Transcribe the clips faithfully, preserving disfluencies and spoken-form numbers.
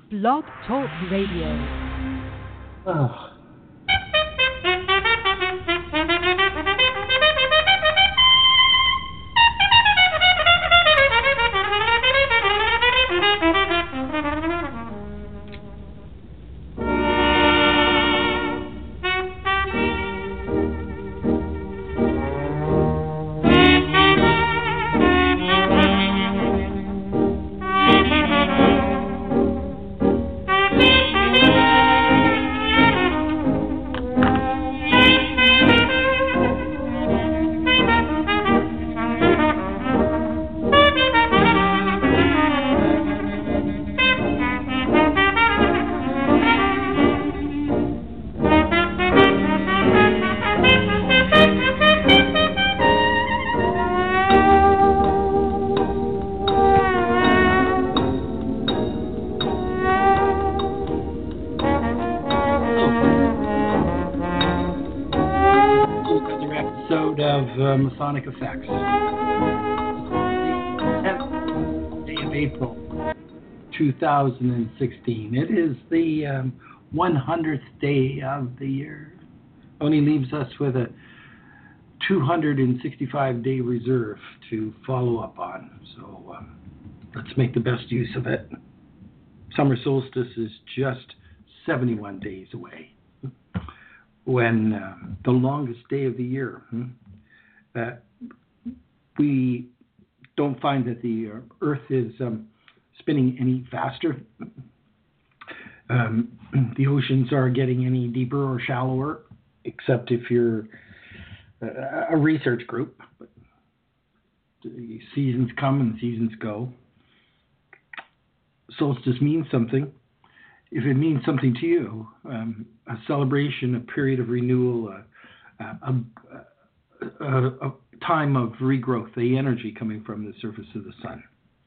Blog Talk Radio. Oh. Masonic Effects. tenth day of April, two thousand sixteen. It is the um, one hundredth day of the year. Only leaves us with a two hundred sixty-five day reserve to follow up on. So um, let's make the best use of it. Summer solstice is just seventy-one days away. When uh, the longest day of the year. Hmm? Uh, we don't find that the uh, Earth is um, spinning any faster. Um, the oceans are getting any deeper or shallower, except if you're uh, a research group. But the seasons come and seasons go. Solstice means something. If it means something to you, um, a celebration, a period of renewal, uh, uh, a, a A, a time of regrowth, the energy coming from the surface of the sun.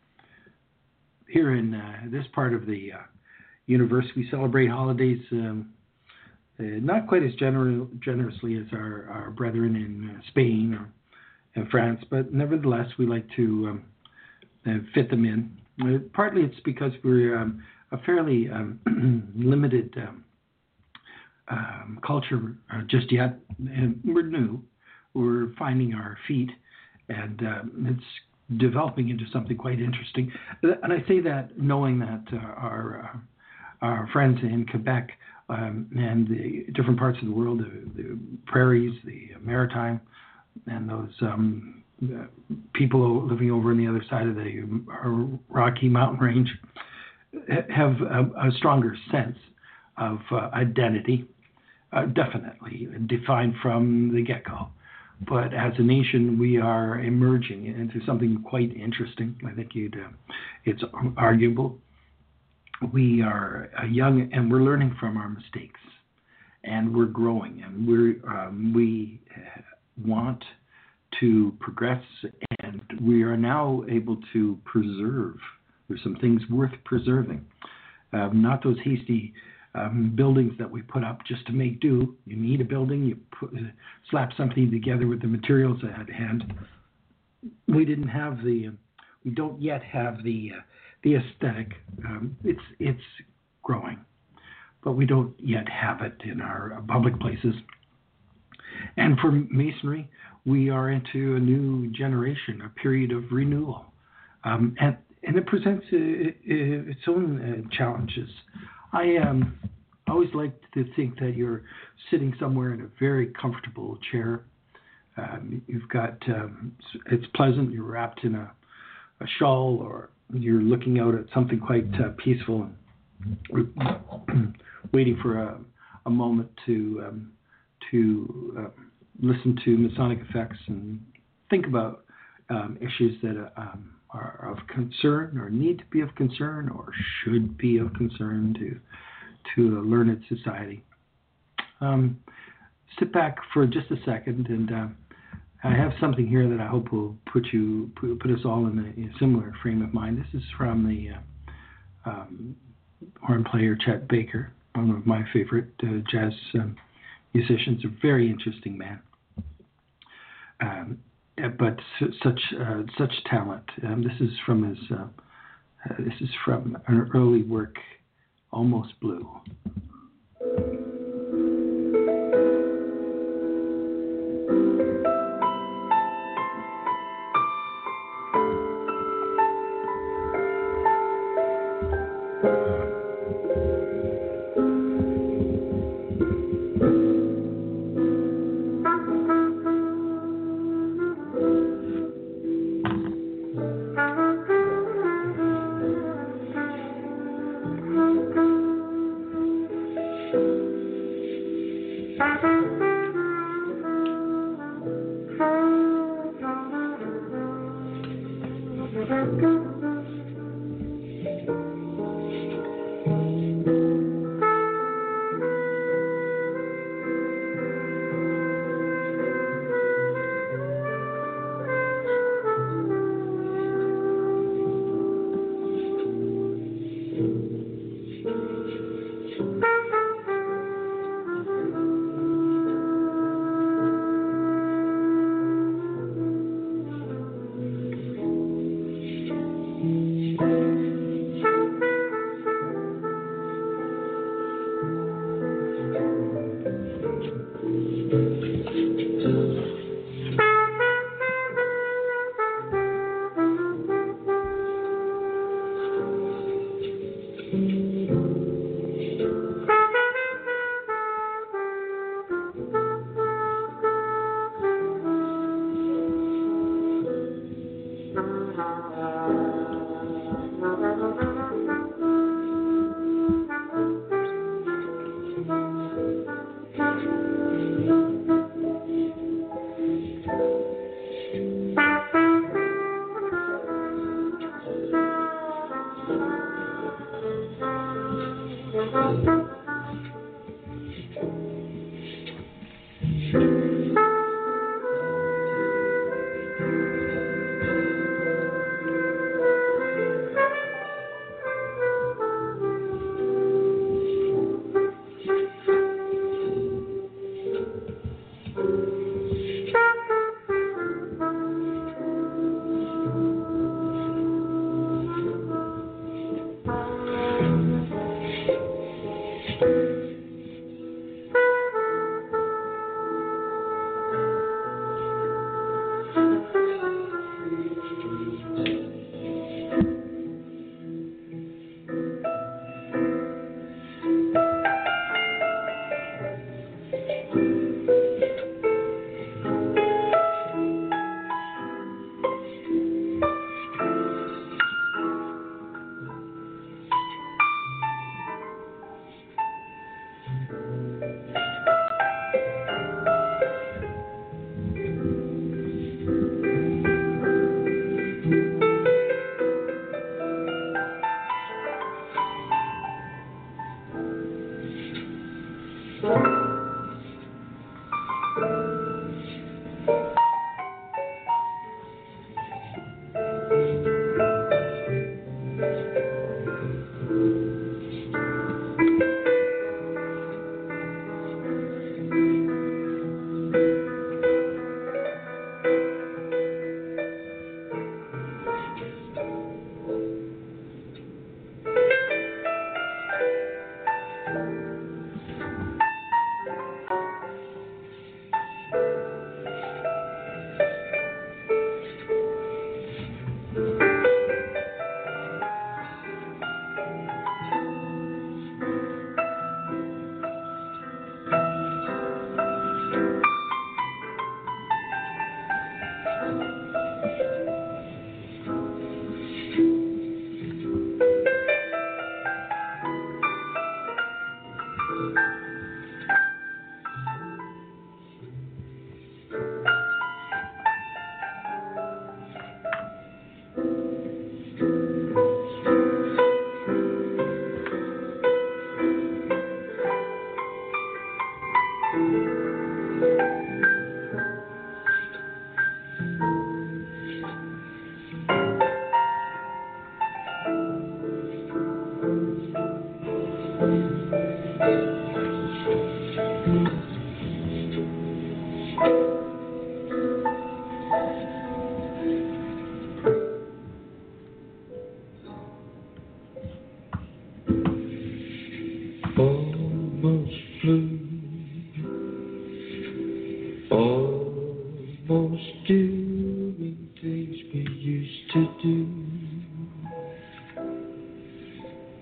Here in uh, this part of the uh, universe, we celebrate holidays um, uh, not quite as gener- generously as our, our brethren in uh, Spain or in France, but nevertheless, we like to um, uh, fit them in. Uh, partly it's because we're um, a fairly um, limited um, um, culture uh, just yet, and we're new. We're finding our feet, and uh, it's developing into something quite interesting. And I say that knowing that uh, our uh, our friends in Quebec um, and the different parts of the world, the, the prairies, the maritime, and those um, uh, people living over on the other side of the uh, Rocky Mountain Range have a, a stronger sense of uh, identity, uh, definitely defined from the get-go. But as a nation, we are emerging into something quite interesting. I think you'd, uh, it's arguable. We are uh, young, and we're learning from our mistakes, and we're growing, and we're um, we want to progress, and we are now able to preserve. There's some things worth preserving, um, not those hasty Um, buildings that we put up just to make do. You need a building, you put, uh, slap something together with the materials at hand. We didn't have the, uh, we don't yet have the uh, the aesthetic. Um, it's it's growing, but we don't yet have it in our public places. And for Masonry, we are into a new generation, a period of renewal, um, and and it presents uh, its own uh, challenges. I um, always like to think that you're sitting somewhere in a very comfortable chair. Um, you've got, um, it's pleasant, you're wrapped in a, a shawl, or you're looking out at something quite uh, peaceful and waiting for a, a moment to um, to uh, listen to Masonic Effects and think about um, issues that uh, um, are of concern or need to be of concern or should be of concern to to a learned society. Um, sit back for just a second, and uh, I have something here that I hope will put you put, put us all in a, in a similar frame of mind. This is from the uh, um, horn player Chet Baker, one of my favorite uh, jazz um, musicians, a very interesting man. Um, but su- such uh, such talent. Um, this is from his. Uh, uh, this is from an early work Almost Blue.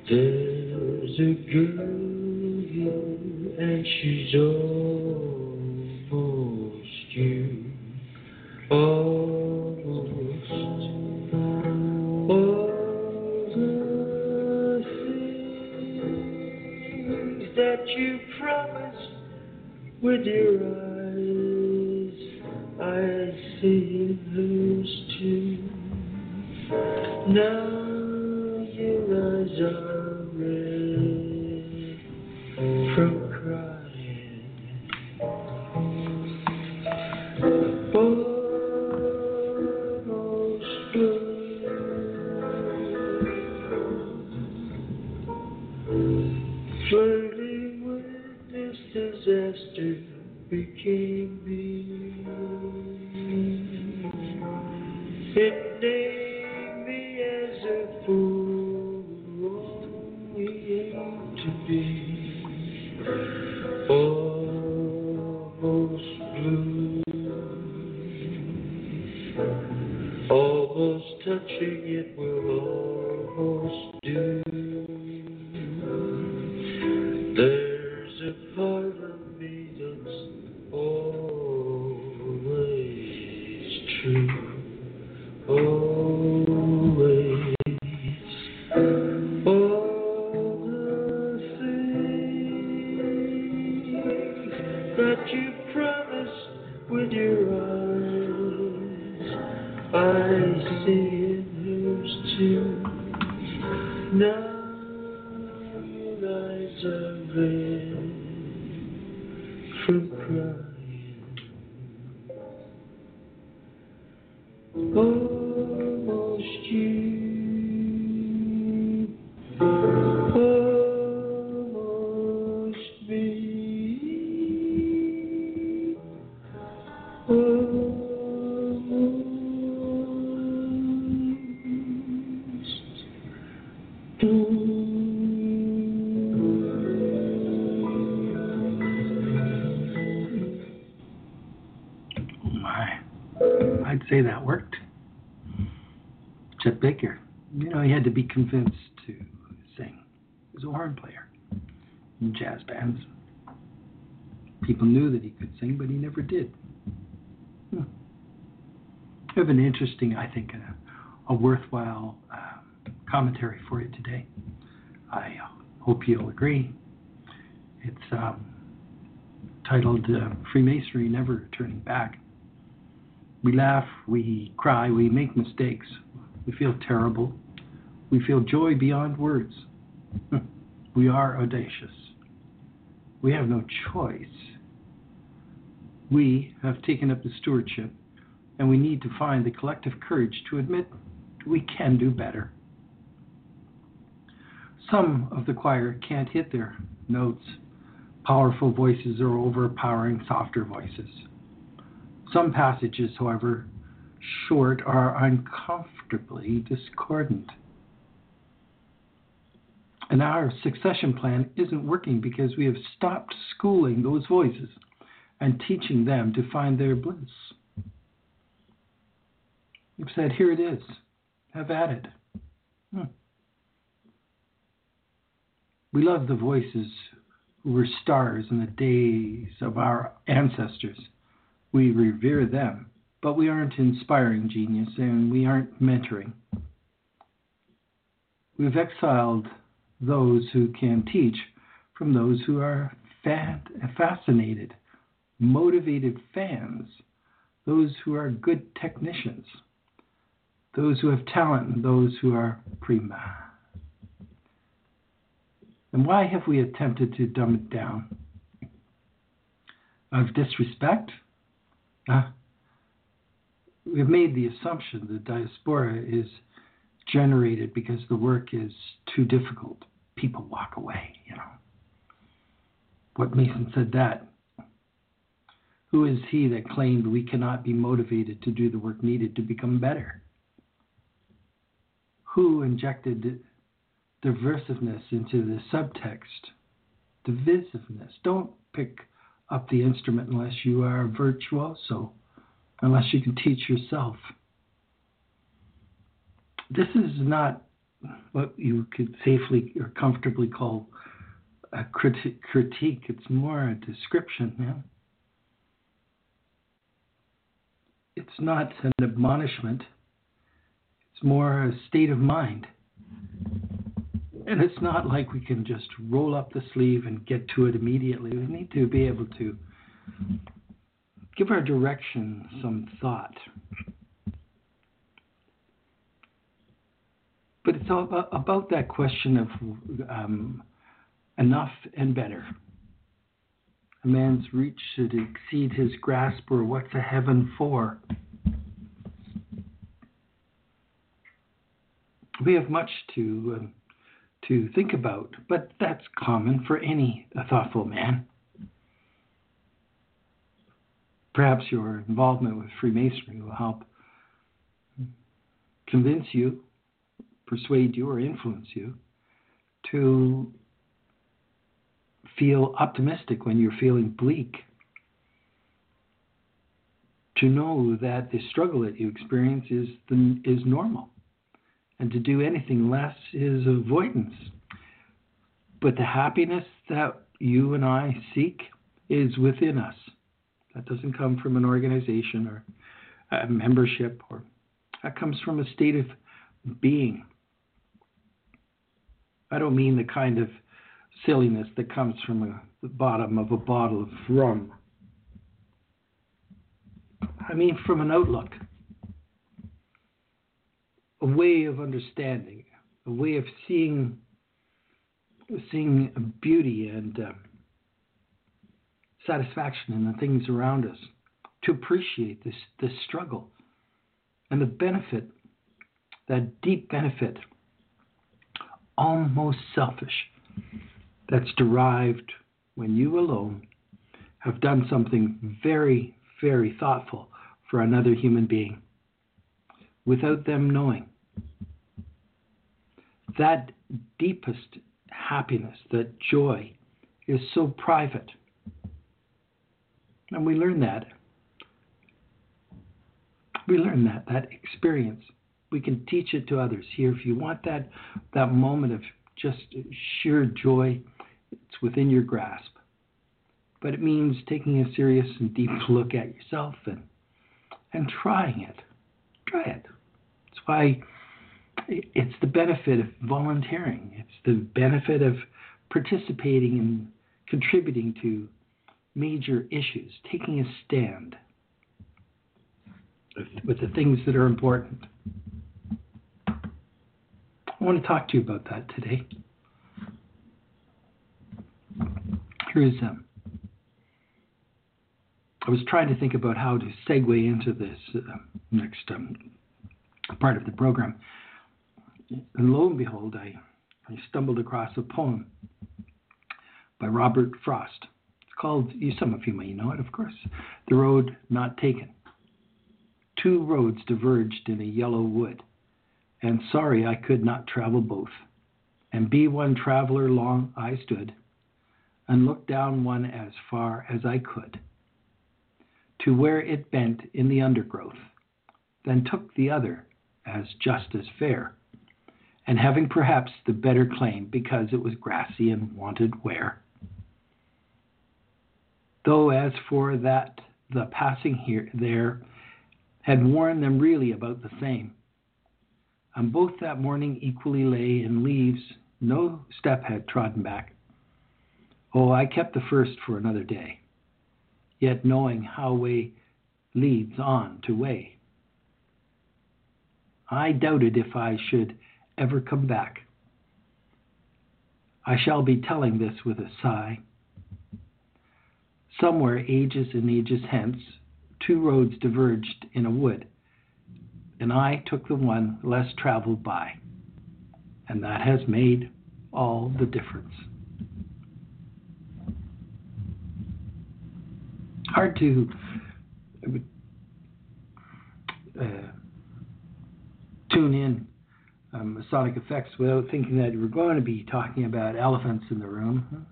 There's a girl here and she's almost you. Almost all the things that you promised with your eyes, I see in hers too. Now your eyes are red from crying. Almost blue. Flirting with this disaster became me. It named me as a fool, longing to be almost blue, almost touching it will almost do. There's a part of me that's always true. Always, all the things that you promised with your eyes, I see in yours too. Now your eyes are red from crying. Almost you, almost me, almost you. Oh my. I'd say that worked. Chet Baker, you know, he had to be convinced to sing. He was a horn player in jazz bands. People knew that he could sing, but he never did. Hmm. I have an interesting, I think, a, a worthwhile uh, commentary for you today. I uh, hope you'll agree. It's um, titled uh, Freemasonry Never Turning Back. We laugh, we cry, we make mistakes. We feel terrible. We feel joy beyond words. We are audacious. We have no choice. We have taken up the stewardship, and we need to find the collective courage to admit we can do better. Some of the choir can't hit their notes. Powerful voices are overpowering softer voices. Some passages, however, short, are uncomfortably discordant. And our succession plan isn't working because we have stopped schooling those voices and teaching them to find their bliss. We've said, here it is. Have at it. Hmm. We love the voices who were stars in the days of our ancestors. We revere them, but we aren't inspiring genius and we aren't mentoring. We've exiled those who can teach from those who are fan- fascinated, motivated fans, those who are good technicians, those who have talent, and those who are prima. And why have we attempted to dumb it down? Of disrespect? Uh, we've made the assumption that diaspora is generated because the work is too difficult. People walk away, you know. What Mason said that? Who is he that claimed we cannot be motivated to do the work needed to become better? Who injected diversiveness into the subtext? Divisiveness. Don't pick up the instrument unless you are a virtuoso, unless you can teach yourself. This is not what you could safely or comfortably call a criti- critique. It's more a description. Yeah? It's not an admonishment. It's more a state of mind. And it's not like we can just roll up the sleeve and get to it immediately. We need to be able to give our direction some thought. But it's all about, about that question of um, enough and better. A man's reach should exceed his grasp, or what's a heaven for? We have much to uh, to think about, but that's common for any thoughtful man. Perhaps your involvement with Freemasonry will help convince you, persuade you, or influence you to feel optimistic when you're feeling bleak. To know that the struggle that you experience is the, is normal. And to do anything less is avoidance. But the happiness that you and I seek is within us. That doesn't come from an organization or a membership, or that comes from a state of being. I don't mean the kind of silliness that comes from a, the bottom of a bottle of rum. I mean from an outlook, a way of understanding, a way of seeing, seeing beauty and uh, satisfaction in the things around us, to appreciate this, this struggle and the benefit, that deep benefit, almost selfish, that's derived when you alone have done something very, very thoughtful for another human being without them knowing. That deepest happiness, that joy, is so private. And we learn that. We learn that, that experience. We can teach it to others. Here, if you want that, that moment of just sheer joy, it's within your grasp. But it means taking a serious and deep look at yourself and and trying it. Try it. It's why it's the benefit of volunteering. It's the benefit of participating and contributing to major issues, taking a stand with the things that are important. I want to talk to you about that today. Here's um, I was trying to think about how to segue into this uh, next um, part of the program. And lo and behold, I, I stumbled across a poem by Robert Frost. It's called, you, some of you may know it, of course, The Road Not Taken. Two roads diverged in a yellow wood, and sorry I could not travel both. And be one traveler long I stood, and looked down one as far as I could, to where it bent in the undergrowth, then took the other as just as fair, and having perhaps the better claim because it was grassy and wanted wear. Though as for that, the passing here there had worn them really about the same, and both that morning equally lay in leaves no step had trodden back. Oh, I kept the first for another day, yet knowing how way leads on to way. I doubted if I should ever come back. I shall be telling this with a sigh. Somewhere ages and ages hence, two roads diverged in a wood, and I took the one less traveled by, and that has made all the difference. Hard to uh, tune in um, Sonic Effects without thinking that we're going to be talking about elephants in the room.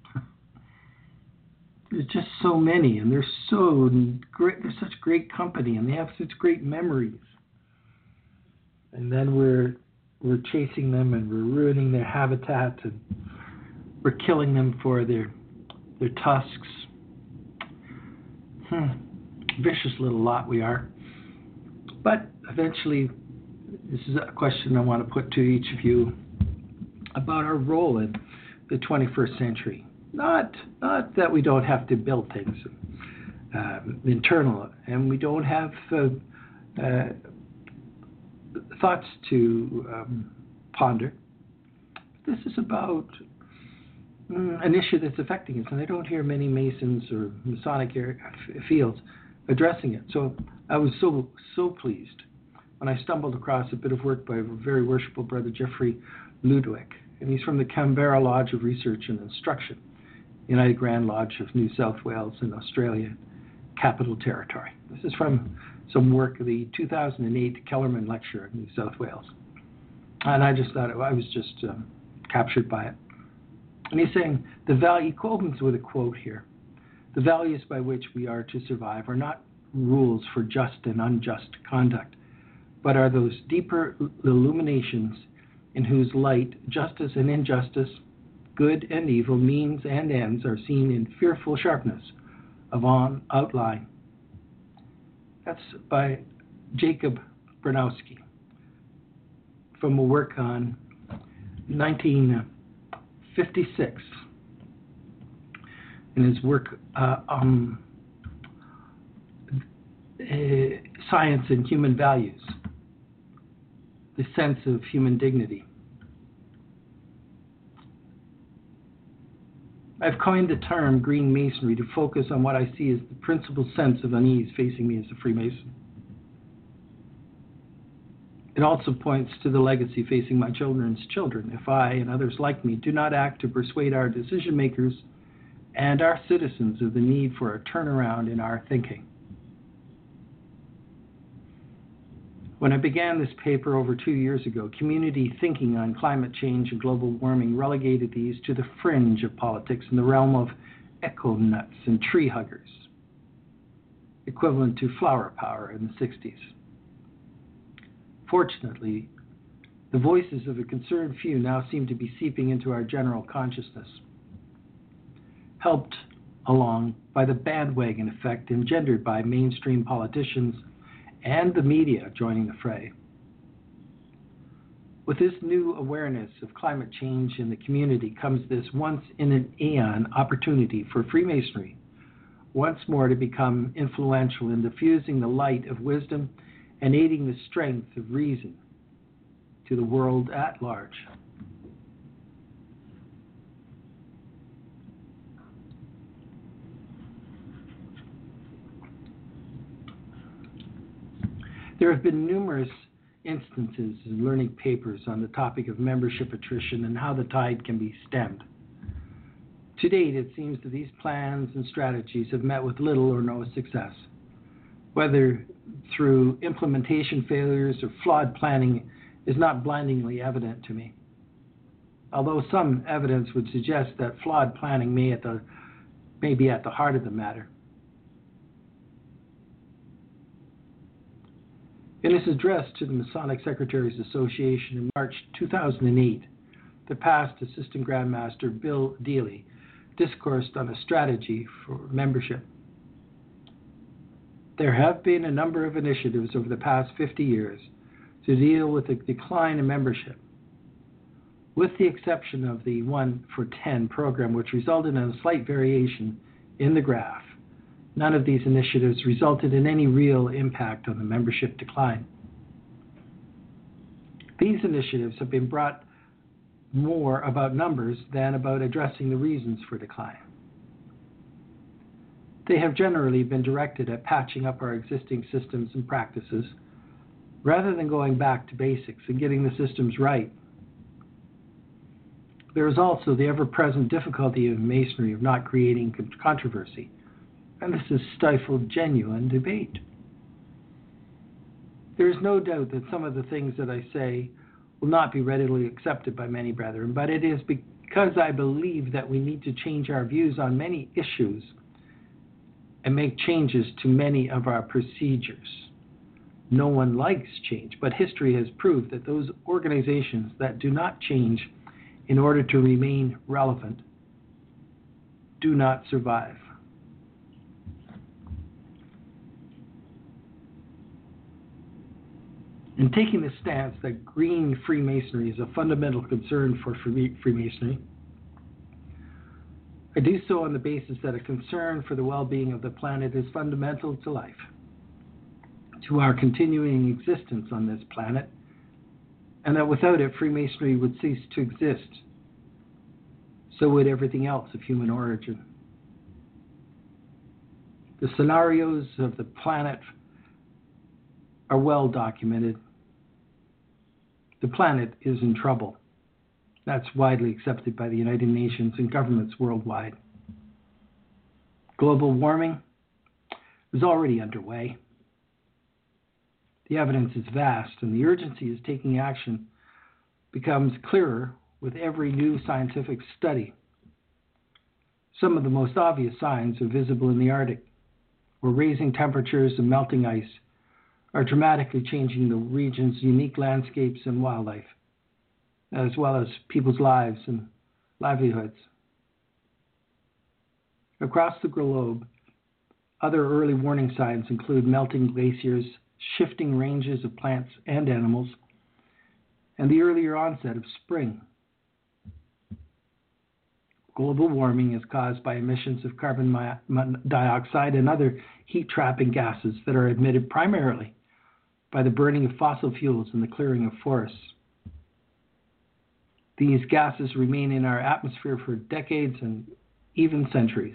There's just so many, and they're so great. They're such great company, and they have such great memories. And then we're we're chasing them and we're ruining their habitat and we're killing them for their their tusks. Hmm. Vicious little lot we are. But eventually, this is a question I want to put to each of you about our role in the twenty-first century. Not, not that we don't have to build things um, internal, and we don't have uh, uh, thoughts to um, ponder. This is about mm, an issue that's affecting us, and I don't hear many Masons or Masonic area, f- fields addressing it. So I was so so pleased when I stumbled across a bit of work by a very worshipful brother Jeffrey Ludwig, and he's from the Canberra Lodge of Research and Instruction, United Grand Lodge of New South Wales in Australia, Capital Territory. This is from some work of the two thousand eight Kellerman Lecture in New South Wales. And I just thought, it, I was just um, captured by it. And he's saying, the value, he opens with a quote here, the values by which we are to survive are not rules for just and unjust conduct, but are those deeper illuminations in whose light justice and injustice, good and evil, means and ends are seen in fearful sharpness of on outline. That's by Jacob Bronowski from a work on nineteen fifty-six in his work uh, um, uh, Science and Human Values, the sense of human dignity. I've coined the term green masonry to focus on what I see as the principal sense of unease facing me as a Freemason. It also points to the legacy facing my children's children if I and others like me do not act to persuade our decision makers and our citizens of the need for a turnaround in our thinking. When I began this paper over two years ago, community thinking on climate change and global warming relegated these to the fringe of politics in the realm of eco-nuts and tree huggers, equivalent to flower power in the sixties. Fortunately, the voices of a concerned few now seem to be seeping into our general consciousness, helped along by the bandwagon effect engendered by mainstream politicians and the media joining the fray. With this new awareness of climate change in the community comes this once-in-an-eon opportunity for Freemasonry once more to become influential in diffusing the light of wisdom and aiding the strength of reason to the world at large. There have been numerous instances in learning papers on the topic of membership attrition and how the tide can be stemmed. To date, it seems that these plans and strategies have met with little or no success. Whether through implementation failures or flawed planning is not blindingly evident to me, although some evidence would suggest that flawed planning may, at the, may be at the heart of the matter. In his address to the Masonic Secretaries Association in March two thousand eight, the past Assistant Grand Master Bill Dealey discoursed on a strategy for membership. There have been a number of initiatives over the past fifty years to deal with the decline in membership, with the exception of the one for ten program, which resulted in a slight variation in the graph. None of these initiatives resulted in any real impact on the membership decline. These initiatives have been brought more about numbers than about addressing the reasons for decline. They have generally been directed at patching up our existing systems and practices rather than going back to basics and getting the systems right. There is also the ever-present difficulty of Masonry of not creating controversy, and this has stifled genuine debate. There is no doubt that some of the things that I say will not be readily accepted by many brethren, but it is because I believe that we need to change our views on many issues and make changes to many of our procedures No one likes change, but history has proved that those organizations that do not change in order to remain relevant do not survive. In taking the stance that green Freemasonry is a fundamental concern for Freemasonry, I do so on the basis that a concern for the well-being of the planet is fundamental to life, to our continuing existence on this planet, and that without it, Freemasonry would cease to exist. So would everything else of human origin. The scenarios of the planet are well documented. The planet is in trouble. That's widely accepted by the United Nations and governments worldwide. Global warming is already underway. The evidence is vast, and the urgency of taking action becomes clearer with every new scientific study. Some of the most obvious signs are visible in the Arctic, where rising temperatures and melting ice are dramatically changing the region's unique landscapes and wildlife, as well as people's lives and livelihoods. Across the globe, other early warning signs include melting glaciers, shifting ranges of plants and animals, and the earlier onset of spring. Global warming is caused by emissions of carbon dioxide and other heat-trapping gases that are emitted primarily by the burning of fossil fuels and the clearing of forests. These gases remain in our atmosphere for decades and even centuries.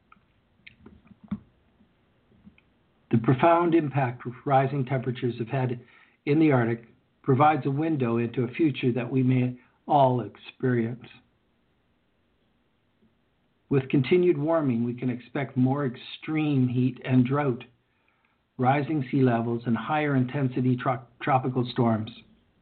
The profound impact rising temperatures have had in the Arctic provides a window into a future that we may all experience. With continued warming, we can expect more extreme heat and drought, rising sea levels, and higher intensity tro- tropical storms.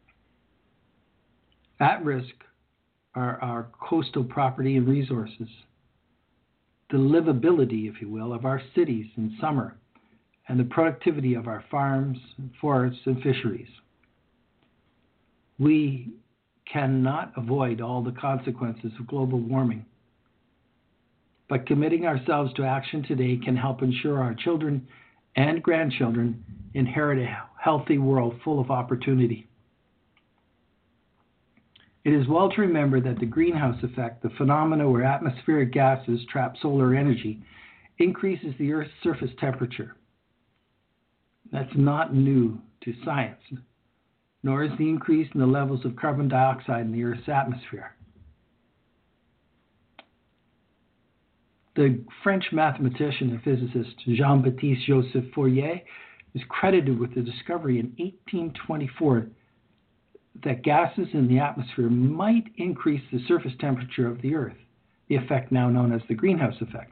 At risk are our coastal property and resources, the livability, if you will, of our cities in summer, and the productivity of our farms, forests, and fisheries. We cannot avoid all the consequences of global warming, but committing ourselves to action today can help ensure our children and grandchildren inherit a healthy world full of opportunity. It is well to remember that the greenhouse effect, the phenomena where atmospheric gases trap solar energy, increases the Earth's surface temperature. That's not new to science, nor is the increase in the levels of carbon dioxide in the Earth's atmosphere. The French mathematician and physicist Jean-Baptiste Joseph Fourier is credited with the discovery in eighteen twenty-four that gases in the atmosphere might increase the surface temperature of the Earth, the effect now known as the greenhouse effect.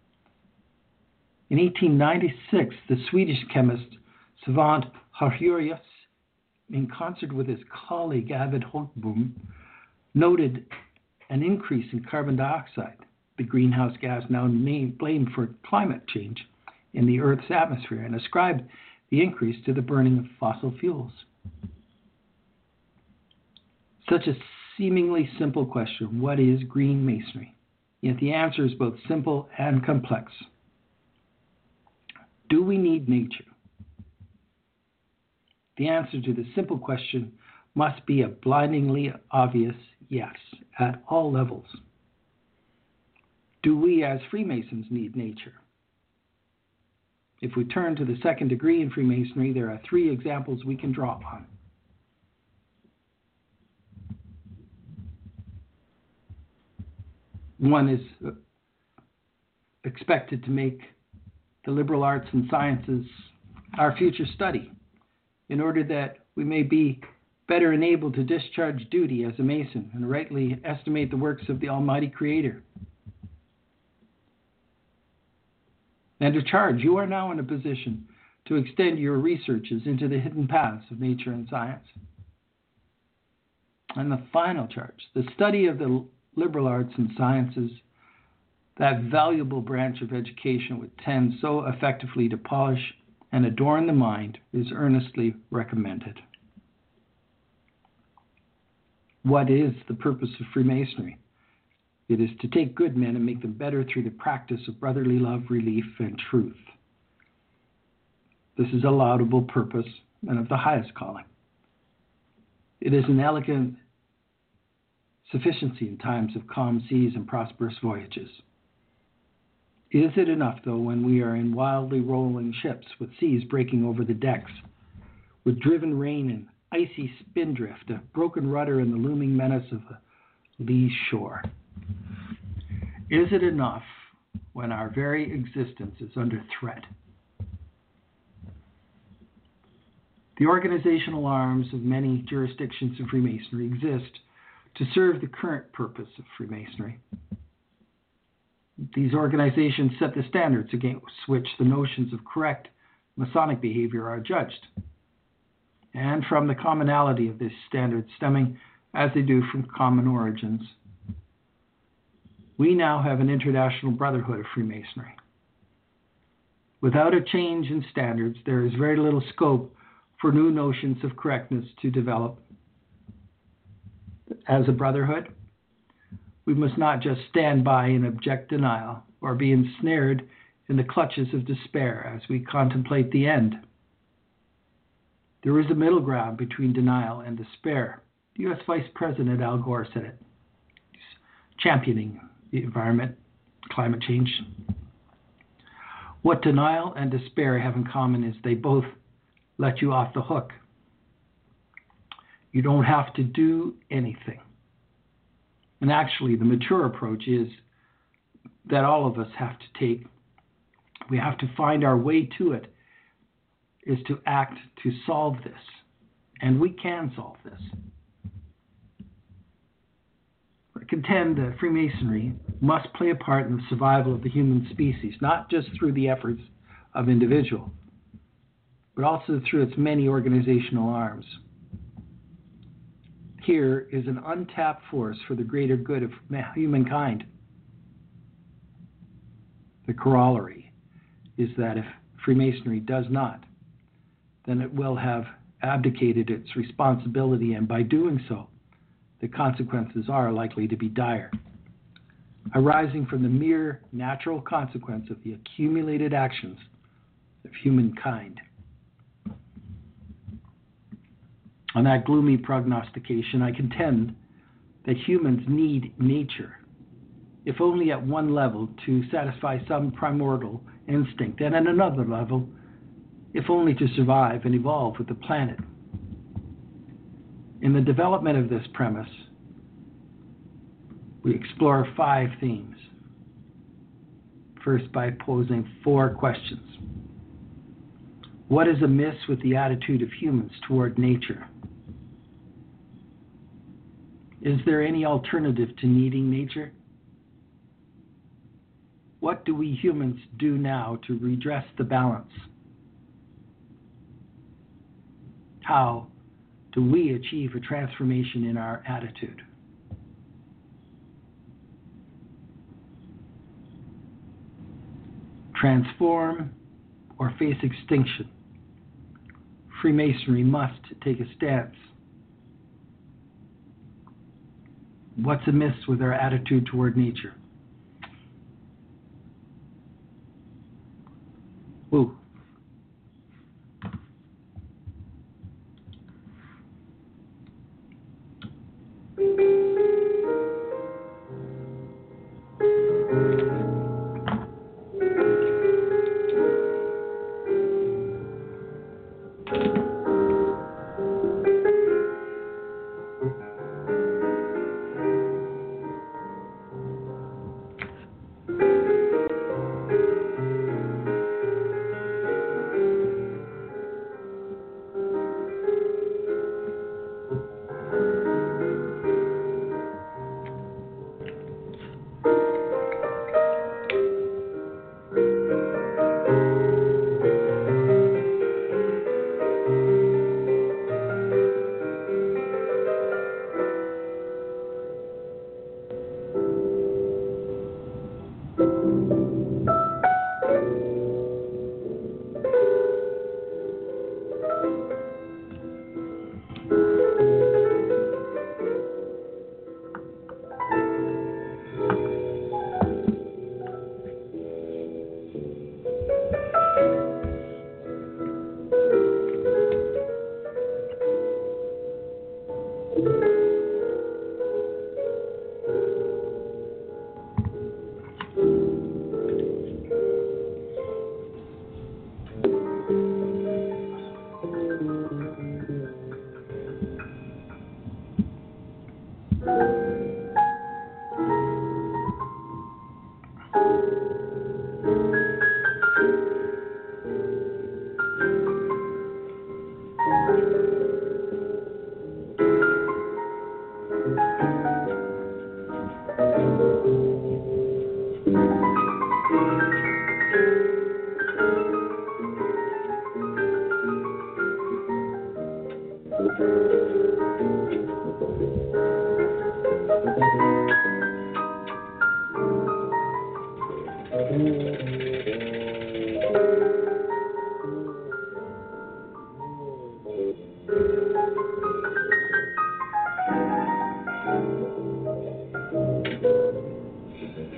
In eighteen ninety-six, the Swedish chemist Svante Arrhenius, in concert with his colleague Arvid Holtboom, noted an increase in carbon dioxide, the greenhouse gas now blamed for climate change in the Earth's atmosphere, and ascribed the increase to the burning of fossil fuels. Such a seemingly simple question, what is green masonry? Yet the answer is both simple and complex. Do we need nature? The answer to the simple question must be a blindingly obvious yes, at all levels. Do we as Freemasons need nature? If we turn to the second degree in Freemasonry, there are three examples we can draw upon. One is expected to make the liberal arts and sciences our future study, in order that we may be better enabled to discharge duty as a Mason and rightly estimate the works of the Almighty Creator. And to charge, you are now in a position to extend your researches into the hidden paths of nature and science. And the final charge, the study of the liberal arts and sciences, that valuable branch of education which tends so effectively to polish and adorn the mind is earnestly recommended. What is the purpose of Freemasonry? It is to take good men and make them better through the practice of brotherly love, relief, and truth. This is a laudable purpose and of the highest calling. It is an elegant sufficiency in times of calm seas and prosperous voyages. Is it enough, though, when we are in wildly rolling ships with seas breaking over the decks, with driven rain and icy spindrift, a broken rudder, and the looming menace of a lee shore? Is it enough when our very existence is under threat? The organizational arms of many jurisdictions of Freemasonry exist to serve the current purpose of Freemasonry. These organizations set the standards against which the notions of correct Masonic behavior are judged, and from the commonality of these standards stemming, as they do, from common origins, we now have an international brotherhood of Freemasonry. Without a change in standards, there is very little scope for new notions of correctness to develop. As a brotherhood, we must not just stand by in abject denial or be ensnared in the clutches of despair as we contemplate the end. There is a middle ground between denial and despair. The U S Vice President Al Gore said it. He's championing the environment, climate change. What denial and despair have in common is they both let you off the hook. You don't have to do anything. And actually, the mature approach is that all of us have to take. We have to find our way to it, is to act to solve this. And we can solve this. I contend that Freemasonry must play a part in the survival of the human species, not just through the efforts of individuals, but also through its many organizational arms. Here is an untapped force for the greater good of humankind. The corollary is that if Freemasonry does not, then it will have abdicated its responsibility, and by doing so, the consequences are likely to be dire, arising from the mere natural consequence of the accumulated actions of humankind. On that gloomy prognostication, I contend that humans need nature, if only at one level to satisfy some primordial instinct, and at another level, if only to survive and evolve with the planet. In the development of this premise, we explore five themes. First, by posing four questions. What is amiss with the attitude of humans toward nature? Is there any alternative to needing nature? What do we humans do now to redress the balance? How do we achieve a transformation in our attitude? Transform or face extinction. Freemasonry must take a stance. What's amiss with our attitude toward nature? Ooh.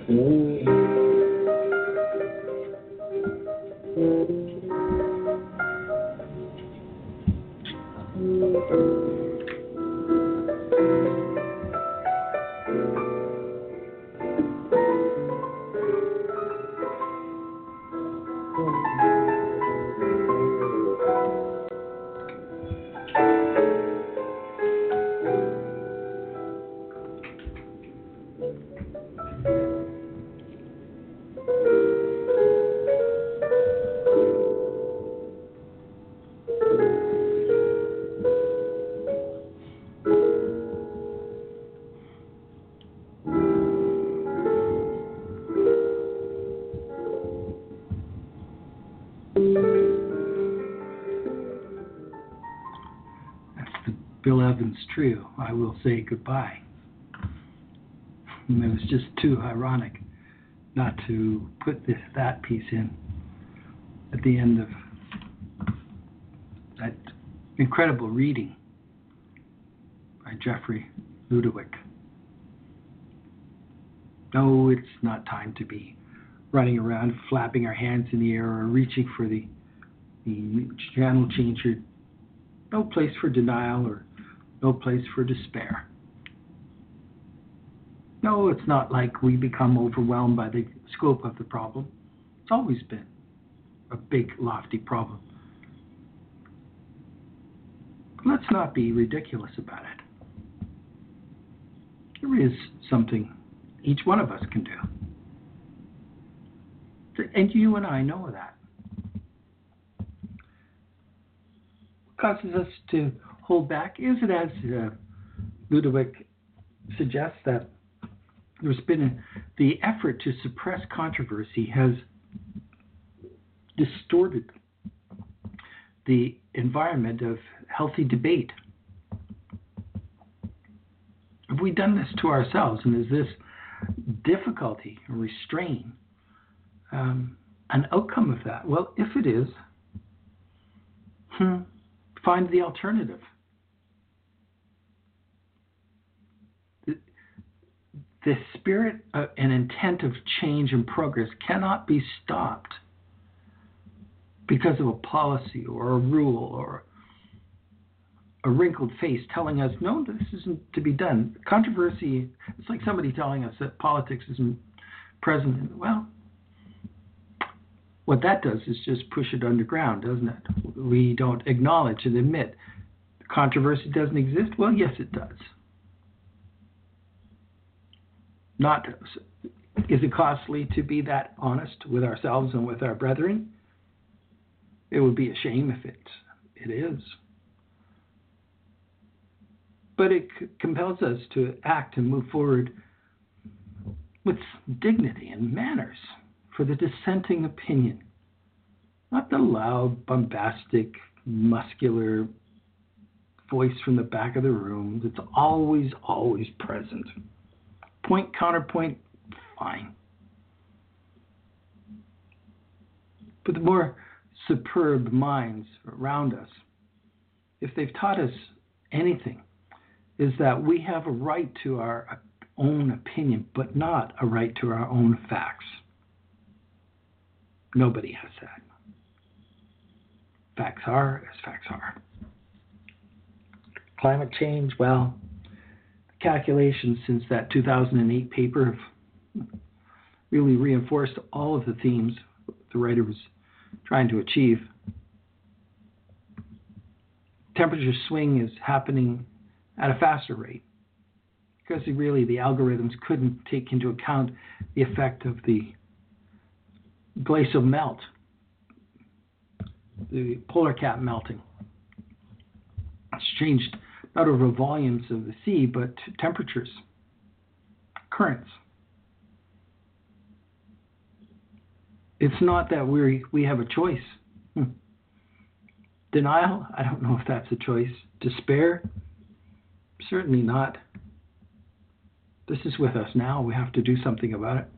Bill Evans trio, I Will Say Goodbye. And it was just too ironic not to put this that piece in at the end of that incredible reading by Jeffrey Ludowick. No, it's not time to be running around flapping our hands in the air or reaching for the, the channel changer. No place for denial or no place for despair. No, it's not like we become overwhelmed by the scope of the problem. It's always been a big, lofty problem. But let's not be ridiculous about it. There is something each one of us can do. And you and I know that. What causes us to hold back? Is it, as uh, Ludowick suggests, that there's been a, the effort to suppress controversy has distorted the environment of healthy debate? Have we done this to ourselves, and is this difficulty, restraint, um, an outcome of that? Well, if it is, hmm, find the alternative. The spirit and intent of change and progress cannot be stopped because of a policy or a rule or a wrinkled face telling us, no, this isn't to be done. Controversy, it's like somebody telling us that politics isn't present. Well, what that does is just push it underground, doesn't it? We don't acknowledge and admit controversy doesn't exist. Well, yes, it does. Not, is it costly to be that honest with ourselves and with our brethren? It would be a shame if it, it is. But it c- compels us to act and move forward with dignity and manners for the dissenting opinion, not the loud, bombastic, muscular voice from the back of the room that's always, always present. Point, counterpoint, fine. But the more superb minds around us, if they've taught us anything, is that we have a right to our own opinion, but not a right to our own facts. Nobody has that. Facts are as facts are. Climate change, well, calculations since that two thousand eight paper have really reinforced all of the themes the writer was trying to achieve. Temperature swing is happening at a faster rate because really the algorithms couldn't take into account the effect of the glacial melt, the polar cap melting. It's changed not over volumes of the sea, but temperatures, currents. It's not that we we have a choice. Hmm. Denial? I don't know if that's a choice. Despair? Certainly not. This is with us now. We have to do something about it.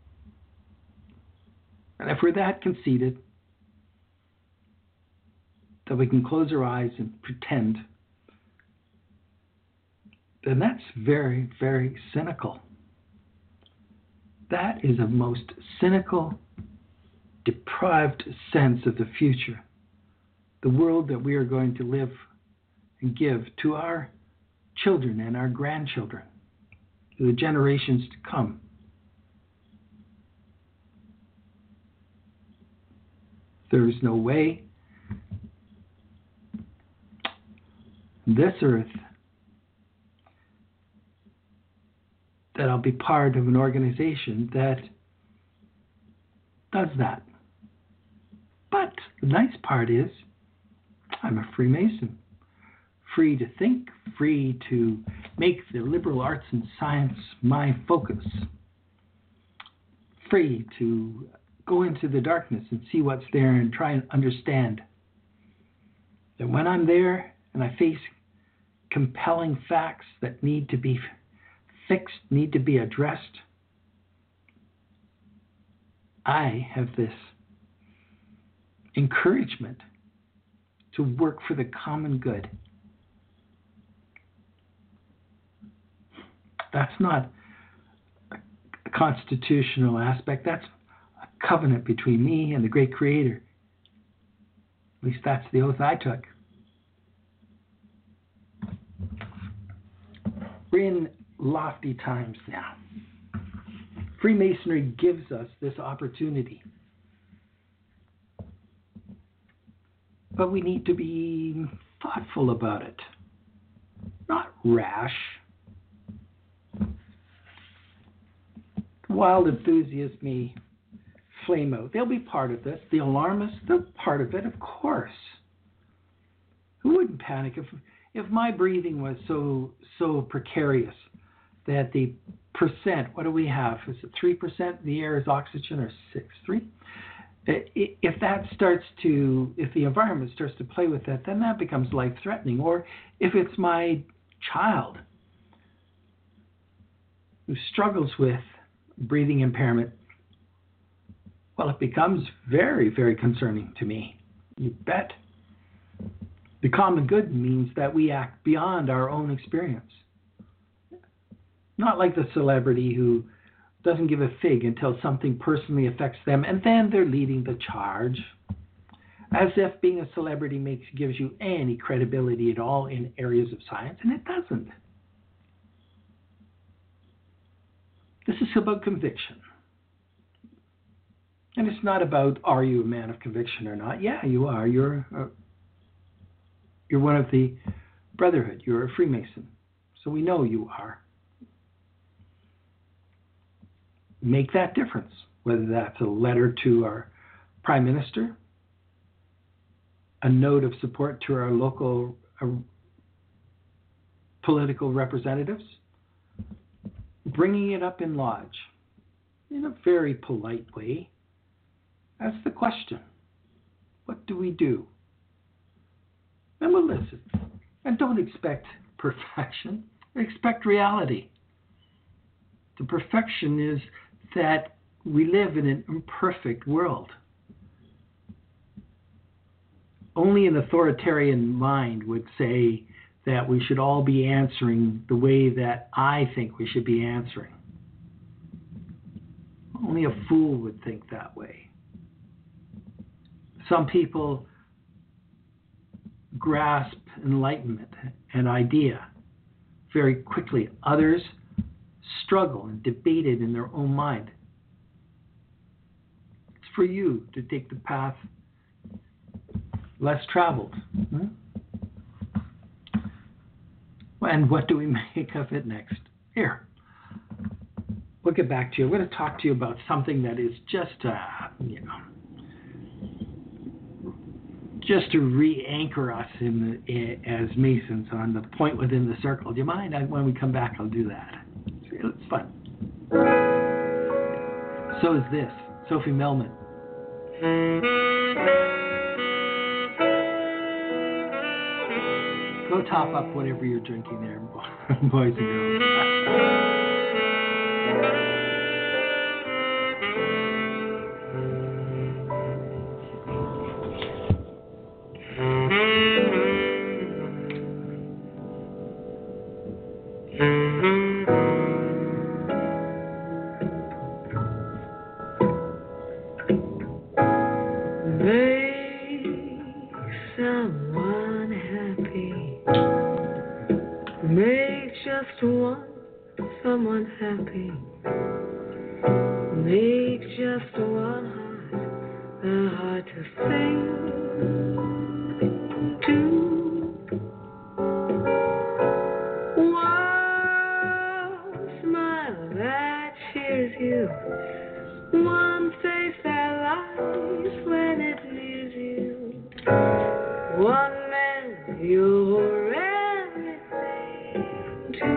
And if we're that conceited that we can close our eyes and pretend, then that's very, very cynical. That is a most cynical, deprived sense of the future, the world that we are going to live and give to our children and our grandchildren, to the generations to come. There is no way this earth that I'll be part of an organization that does that. But the nice part is I'm a Freemason, free to think, free to make the liberal arts and science my focus, free to go into the darkness and see what's there and try and understand that when I'm there and I face compelling facts that need to be fixed, need to be addressed, I have this encouragement to work for the common good. That's not a constitutional aspect. That's a covenant between me and the great Creator. At least that's the oath I took. We're in lofty times now. Freemasonry gives us this opportunity. But we need to be thoughtful about it, not rash. The wild enthusiasts may flame out. They'll be part of this. The alarmists, they're part of it, of course. Who wouldn't panic if if my breathing was so so precarious that the percent, what do we have? Is it three percent the air is oxygen, or six, three? If that starts to, if the environment starts to play with that, then that becomes life-threatening. Or if it's my child who struggles with breathing impairment, well, it becomes very, very concerning to me. You bet. The common good means that we act beyond our own experience. Not like the celebrity who doesn't give a fig until something personally affects them, and then they're leading the charge, as if being a celebrity makes gives you any credibility at all in areas of science, and it doesn't. This is about conviction. And it's not about, are you a man of conviction or not? Yeah, you are. You're a, you're one of the Brotherhood. You're a Freemason. So we know you are. Make that difference, whether that's a letter to our Prime Minister, a note of support to our local uh, political representatives, bringing it up in lodge in a very polite way. Ask the question, what do we do? And we'll listen. And don't expect perfection, expect reality. The perfection is that we live in an imperfect world. Only an authoritarian mind would say that we should all be answering the way that I think we should be answering. Only a fool would think that way. Some people grasp enlightenment and idea very quickly. Others struggle and debate it in their own mind. It's for you to take the path less traveled. Hmm? And what do we make of it next? Here, we'll get back to you. I'm going to talk to you about something that is just, uh, you know, just to re-anchor us in the, as Masons on the point within the circle. Do you mind? I, when we come back, I'll do that. It's fun. So is this, Sophie Melman. Go top up whatever you're drinking there, boys and girls. happy. Make just one heart a heart to sing to. One smile that cheers you. One face that lies when it leaves you. One man you're everything to.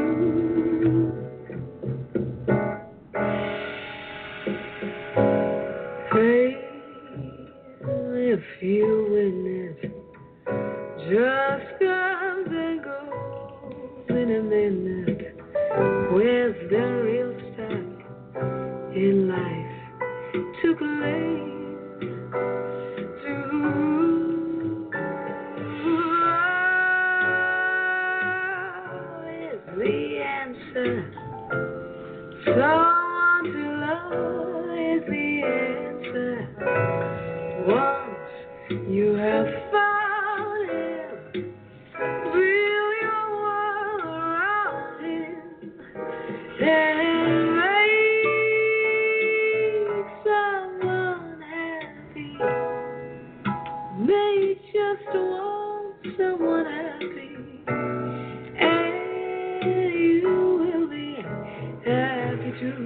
Hey, if you witness, just comes and goes in a minute. Where's the real stuff in life to claim? To is the answer. Someone to love is the answer. Once you have found him, build your world around him and make someone happy. Make just one someone happy, and you will be happy too.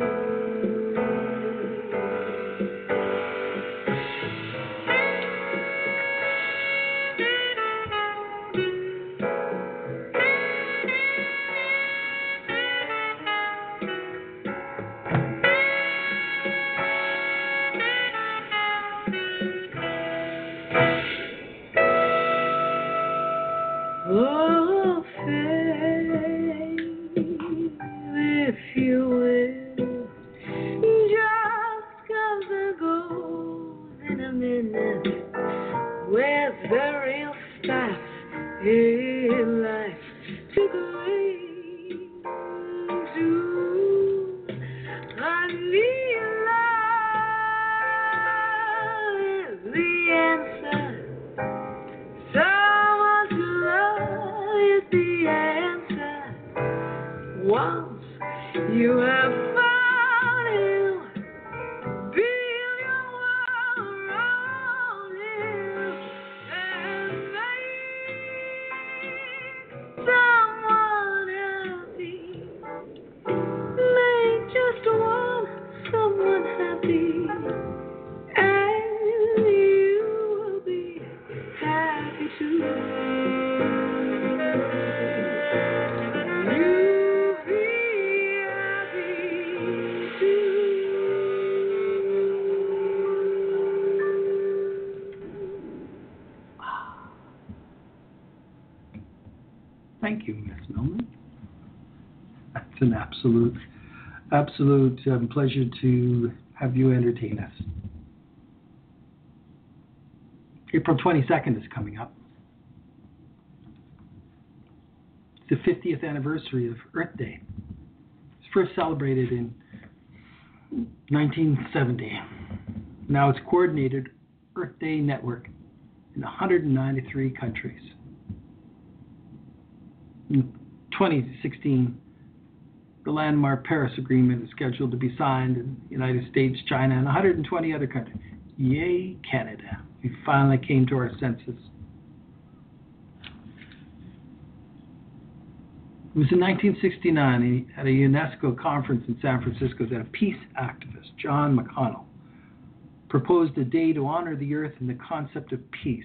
Oh, faith, if you will, just comes and goes in a minute. Where's the real stuff in life to cling to? I need love is the answer. Someone to love is the answer. Once you have found him, build your world around him and make someone happy. Make just one someone happy, and you will be happy too. You'll be happy too. Thank you, Miss Millman. It's an absolute, absolute um, pleasure to have you entertain us. April twenty-second is coming up. It's the fiftieth anniversary of Earth Day. It was first celebrated in nineteen seventy. Now it's coordinated Earth Day network in one hundred ninety-three countries. In twenty sixteen, the landmark Paris Agreement is scheduled to be signed in the United States, China, and one hundred twenty other countries. Yay, Canada. We finally came to our senses. It was in nineteen sixty-nine at a UNESCO conference in San Francisco that a peace activist, John McConnell, proposed a day to honor the earth and the concept of peace,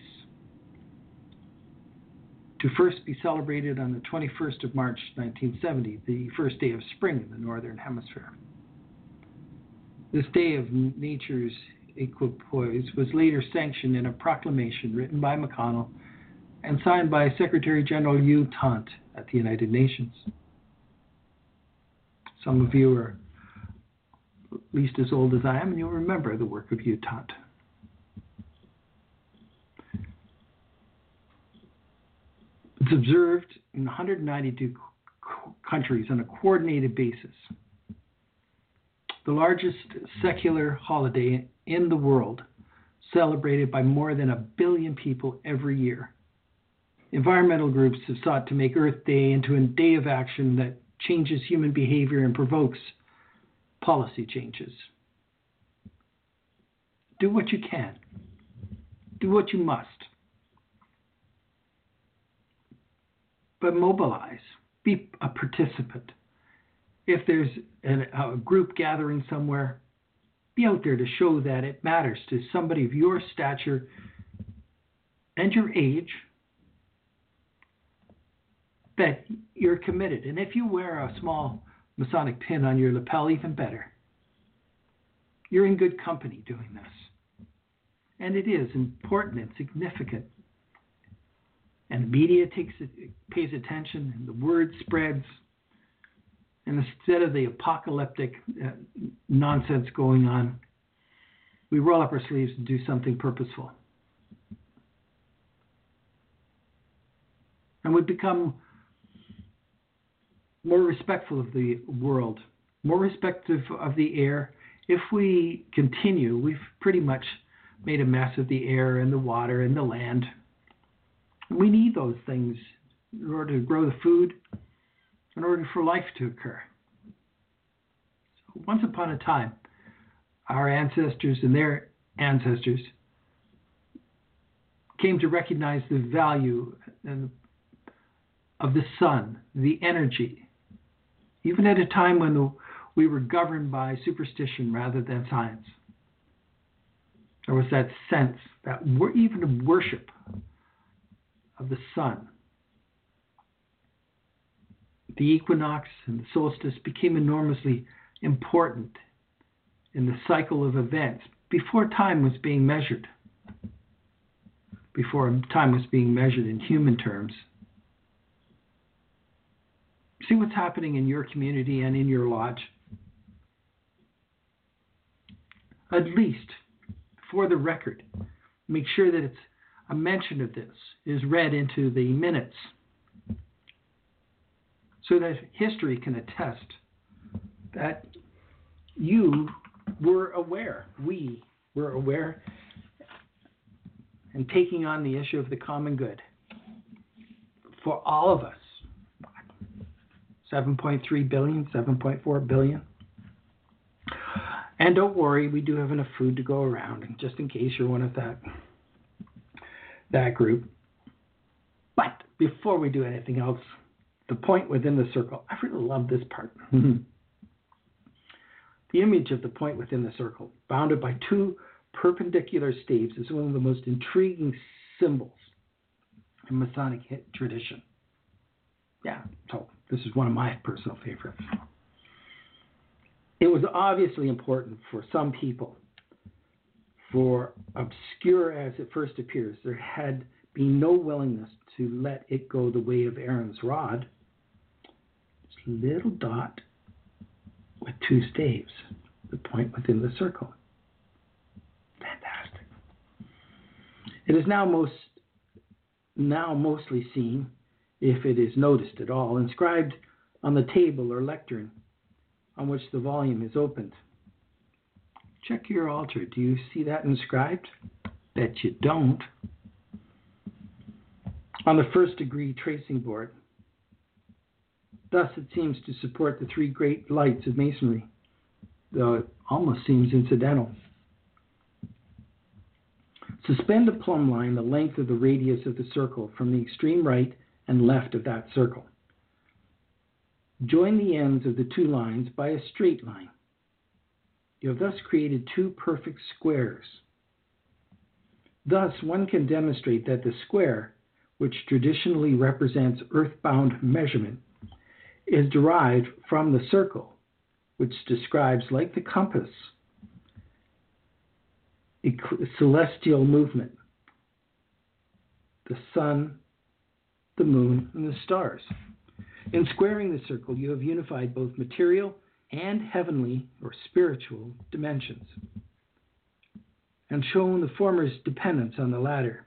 to first be celebrated on the twenty-first of March, nineteen seventy, the first day of spring in the Northern Hemisphere. This day of nature's equipoise was later sanctioned in a proclamation written by McConnell and signed by Secretary General U Thant at the United Nations. Some of you are at least as old as I am, and you'll remember the work of U Thant. It's observed in one hundred ninety-two countries on a coordinated basis. The largest secular holiday in the world, celebrated by more than a billion people every year. Environmental groups have sought to make Earth Day into a day of action that changes human behavior and provokes policy changes. Do what you can. Do what you must. But mobilize. Be a participant. If there's an, a group gathering somewhere, be out there to show that it matters to somebody of your stature and your age, that you're committed. And if you wear a small Masonic pin on your lapel, even better. You're in good company doing this. And it is important and significant. And the media takes it, pays attention, and the word spreads. And instead of the apocalyptic uh, nonsense going on, we roll up our sleeves and do something purposeful. And we become more respectful of the world, more respectful of the air. If we continue, we've pretty much made a mess of the air and the water and the land. We need those things in order to grow the food, in order for life to occur. So once upon a time, our ancestors and their ancestors came to recognize the value of the sun, the energy, even at a time when we were governed by superstition rather than science. There was that sense, that even worship of the sun. The equinox and the solstice became enormously important in the cycle of events before time was being measured, before time was being measured in human terms. See what's happening in your community and in your lodge. At least, for the record, make sure that it's a mention of this is read into the minutes so that history can attest that you were aware, we were aware, and taking on the issue of the common good for all of us. seven point three billion, seven point four billion. And don't worry, we do have enough food to go around, just in case you're one of that that group. But before we do anything else, the point within the circle. I really love this part. The image of the point within the circle, bounded by two perpendicular staves, is one of the most intriguing symbols in Masonic tradition. Yeah, so this is one of my personal favorites. It was obviously important for some people, for obscure as it first appears, there had been no willingness to let it go the way of Aaron's rod. This little dot with two staves, the point within the circle. Fantastic. It is now most now mostly seen, if it is noticed at all, inscribed on the table or lectern on which the volume is opened. Check your altar. Do you see that inscribed? Bet you don't. On the first degree tracing board. Thus it seems to support the three great lights of Masonry, though it almost seems incidental. Suspend a plumb line the length of the radius of the circle from the extreme right and left of that circle. Join the ends of the two lines by a straight line. You have thus created two perfect squares. Thus, one can demonstrate that the square, which traditionally represents earthbound measurement, is derived from the circle, which describes, like the compass, a celestial movement, the sun, the moon, and the stars. In squaring the circle, you have unified both material and heavenly or spiritual dimensions, and shown the former's dependence on the latter.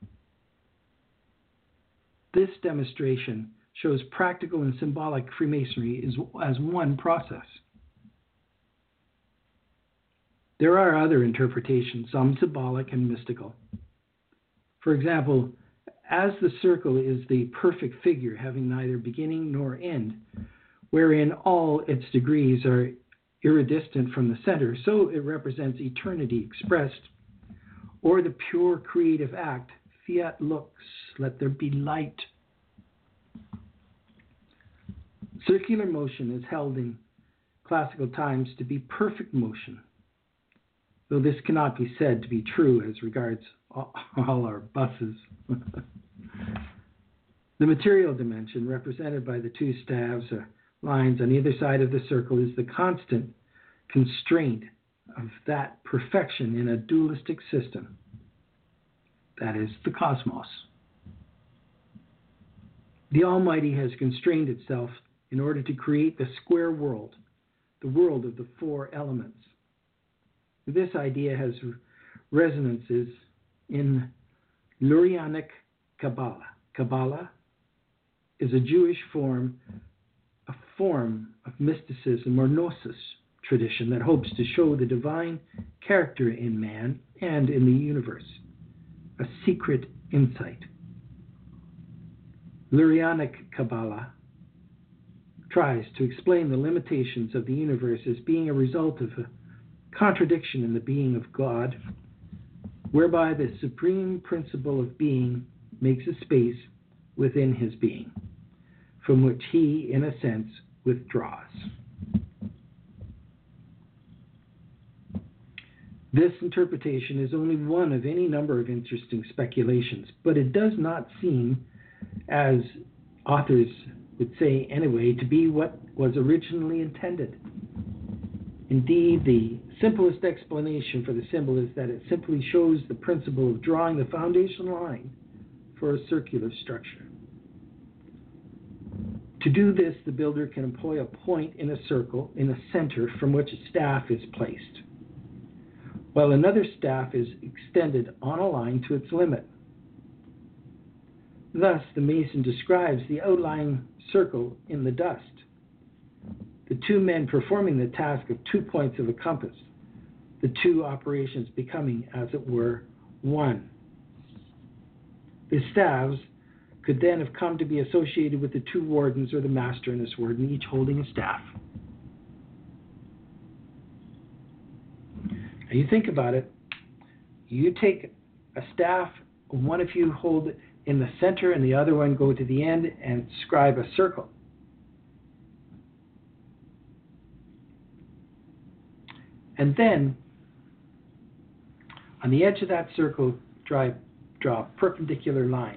This demonstration shows practical and symbolic Freemasonry as one process. There are other interpretations, some symbolic and mystical. For example, as the circle is the perfect figure having neither beginning nor end, wherein all its degrees are iridescent from the center, so it represents eternity expressed, or the pure creative act, fiat lux, let there be light. Circular motion is held in classical times to be perfect motion, though this cannot be said to be true as regards all our buses. The material dimension, represented by the two staves or lines on either side of the circle, is the constant constraint of that perfection in a dualistic system. That is the cosmos. The Almighty has constrained itself in order to create the square world, the world of the four elements. This idea has resonances in Lurianic Kabbalah. Kabbalah is a Jewish form, a form of mysticism or gnosis tradition that hopes to show the divine character in man and in the universe, a secret insight. Lurianic Kabbalah tries to explain the limitations of the universe as being a result of a contradiction in the being of God, whereby the supreme principle of being makes a space within his being, from which he, in a sense, withdraws. This interpretation is only one of any number of interesting speculations, but it does not seem, as authors would say anyway, to be what was originally intended. Indeed, the simplest explanation for the symbol is that it simply shows the principle of drawing the foundation line for a circular structure. To do this, the builder can employ a point in a circle in a center from which a staff is placed, while another staff is extended on a line to its limit. Thus, the mason describes the outlying circle in the dust, the two men performing the task of two points of a compass, the two operations becoming, as it were, one. The staves could then have come to be associated with the two wardens or the master and his warden, each holding a staff. Now you think about it, you take a staff, one of you hold it in the center and the other one go to the end and scribe a circle. And then, on the edge of that circle, draw, draw perpendicular lines.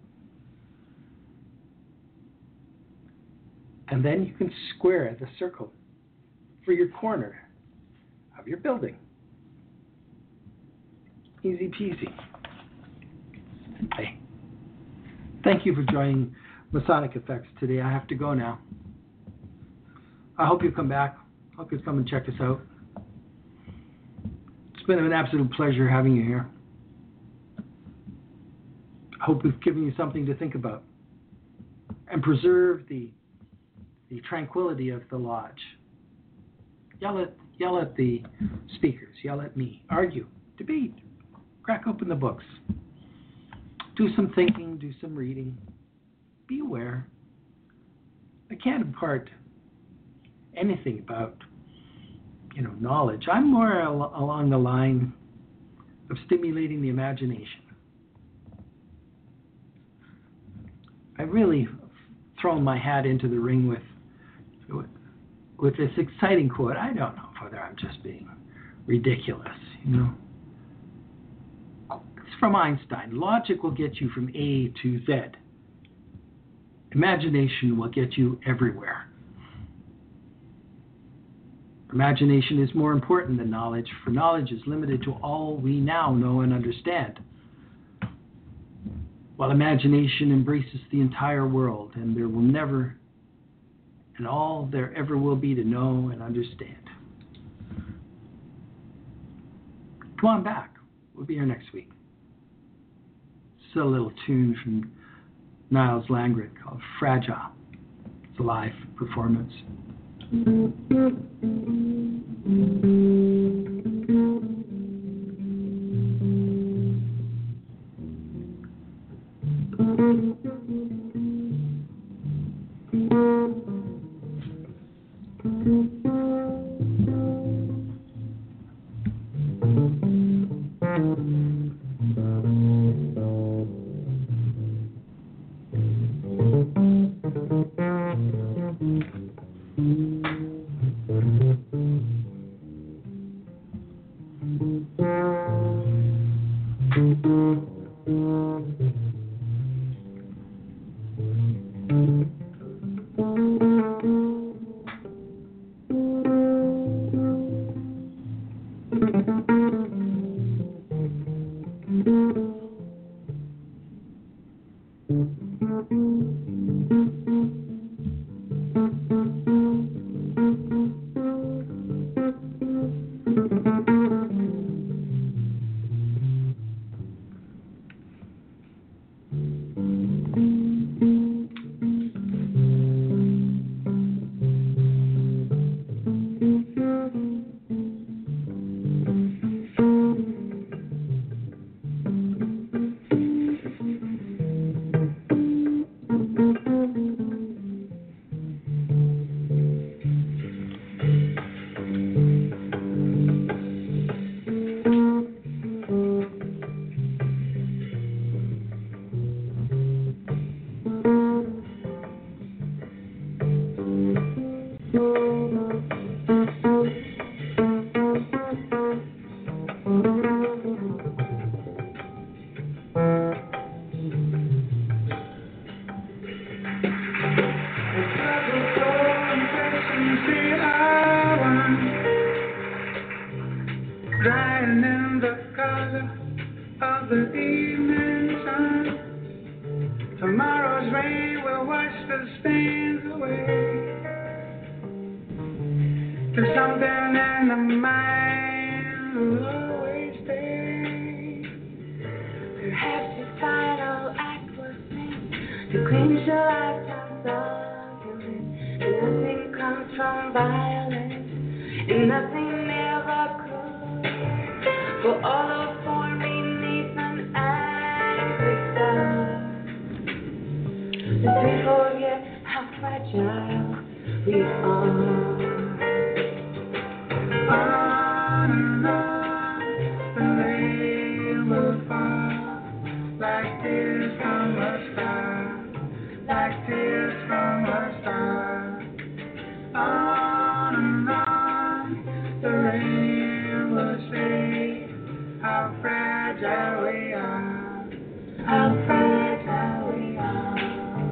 And then you can square the circle for your corner of your building. Easy peasy. Hey, thank you for joining Masonic Effects today. I have to go now. I hope you come back. I hope you come and check us out. It's been an absolute pleasure having you here. I hope we've given you something to think about and preserve the the tranquility of the lodge. Yell at, yell at the speakers, yell at me, argue, debate, crack open the books, do some thinking, do some reading, be aware. I can't impart anything about, you know, knowledge. I'm more al- along the line of stimulating the imagination. I really thrown my hat into the ring with with this exciting quote. I don't know whether I'm just being ridiculous, you know. It's from Einstein. Logic will get you from A to Z. Imagination will get you everywhere. Imagination is more important than knowledge, for knowledge is limited to all we now know and understand, while imagination embraces the entire world, and there will never, and all there ever will be to know and understand. Come on back. We'll be here next week. It's a little tune from Niles Langred called Fragile. It's a live performance. Drying in the color of the evening sun. Tomorrow's rain will wash the stains away. There's something in the mind will always stay. Perhaps the final act was meant to cleanse your lifetime's argument. And nothing comes from violence, and nothing ever could. For all of born beneath an angry sun, the we forget how fragile we are. On and on, the rain will fall like tears from a star, like tears from a star. On and on, the rain will say how fragile we are, how fragile we are.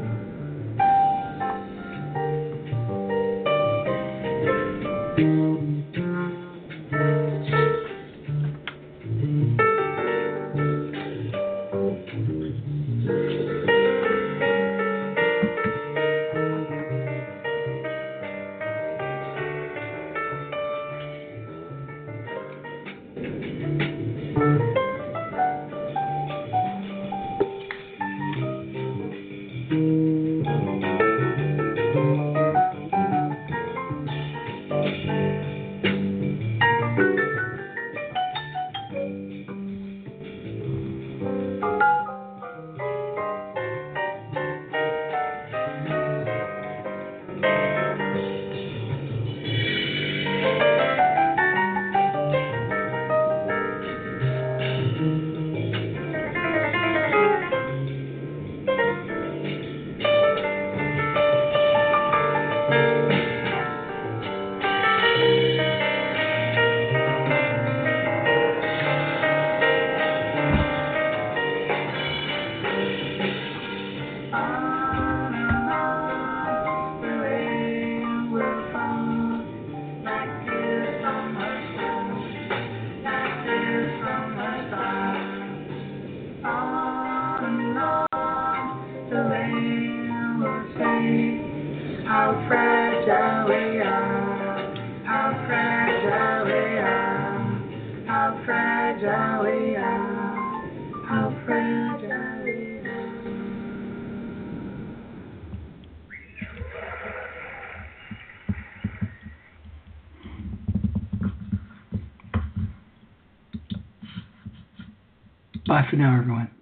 How fragile we are, how fragile we are, how fragile we are, how fragile we are. Bye for now, everyone.